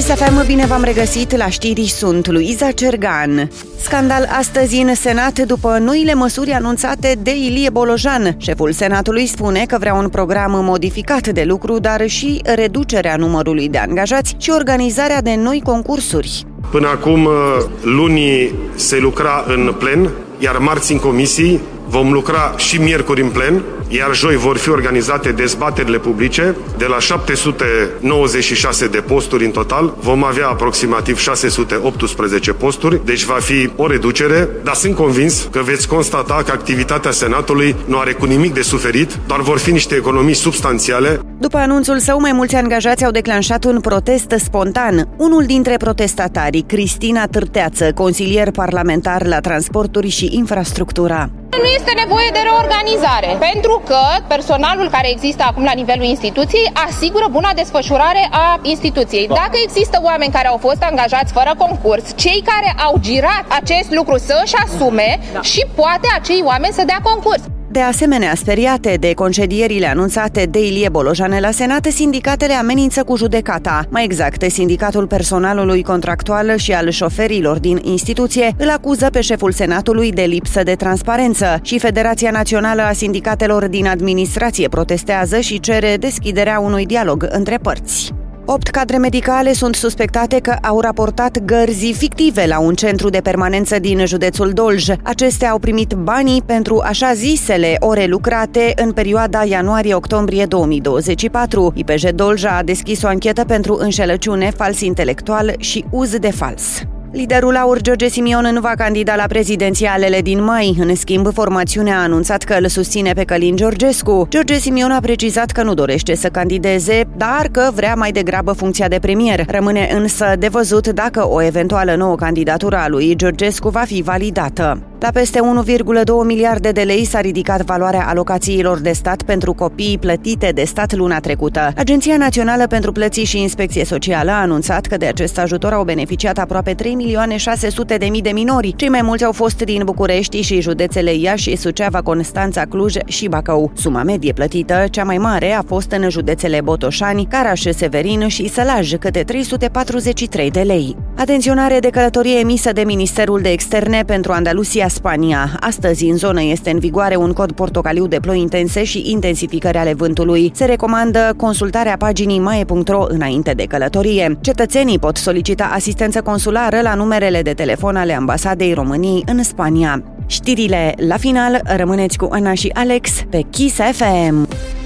Kiss FM, bine v-am regăsit la știri, sunt Luiza Cergan. Scandal astăzi în Senat după noile măsuri anunțate de Ilie Bolojan. Șeful Senatului spune că vrea un program modificat de lucru, dar și reducerea numărului de angajați și organizarea de noi concursuri. Până acum, luni se lucra în plen, iar marți în comisii. Vom lucra și miercuri în plen, iar joi vor fi organizate dezbaterile publice. De la 796 de posturi în total, vom avea aproximativ 618 posturi, deci va fi o reducere, dar sunt convins că veți constata că activitatea Senatului nu are cu nimic de suferit, doar vor fi niște economii substanțiale. După anunțul său, mai mulți angajați au declanșat un protest spontan. Unul dintre protestatarii, Cristina Târteață, consilier parlamentar la transporturi și infrastructura. Nu este nevoie de reorganizare, pentru că personalul care există acum la nivelul instituției asigură buna desfășurare a instituției. Dacă există oameni care au fost angajați fără concurs, cei care au girat acest lucru să își asume și poate acei oameni să dea concurs. De asemenea, speriate de concedierile anunțate de Ilie Bolojan la Senat, sindicatele amenință cu judecata. Mai exact, sindicatul personalului contractual și al șoferilor din instituție îl acuză pe șeful Senatului de lipsă de transparență și Federația Națională a Sindicatelor din Administrație protestează și cere deschiderea unui dialog între părți. 8 cadre medicale sunt suspectate că au raportat gărzi fictive la un centru de permanență din județul Dolj. Acestea au primit banii pentru așa zisele ore lucrate în perioada ianuarie-octombrie 2024. IPJ Dolj a deschis o anchetă pentru înșelăciune, fals intelectual și uz de fals. Liderul AUR, George Simion, nu va candida la prezidențialele din mai. În schimb, formațiunea a anunțat că îl susține pe Călin Georgescu. George Simion a precizat că nu dorește să candideze, dar că vrea mai degrabă funcția de premier. Rămâne însă de văzut dacă o eventuală nouă candidatură a lui Georgescu va fi validată. La peste 1,2 miliarde de lei s-a ridicat valoarea alocațiilor de stat pentru copii plătite de stat luna trecută. Agenția Națională pentru Plăți și Inspecție Socială a anunțat că de acest ajutor au beneficiat aproape 3.600.000 de minori. Cei mai mulți au fost din București și județele Iași, Suceava, Constanța, Cluj și Bacău. Suma medie plătită, cea mai mare, a fost în județele Botoșani, Caraș, Severin și Sălaj, câte 343 de lei. Atenționare de călătorie emisă de Ministerul de Externe pentru Andalusia, Spania. Astăzi în zonă este în vigoare un cod portocaliu de ploi intense și intensificări ale vântului. Se recomandă consultarea paginii mae.ro înainte de călătorie. Cetățenii pot solicita asistență consulară la numerele de telefon ale Ambasadei României în Spania. Știrile la final, rămâneți cu Ana și Alex pe Kiss FM.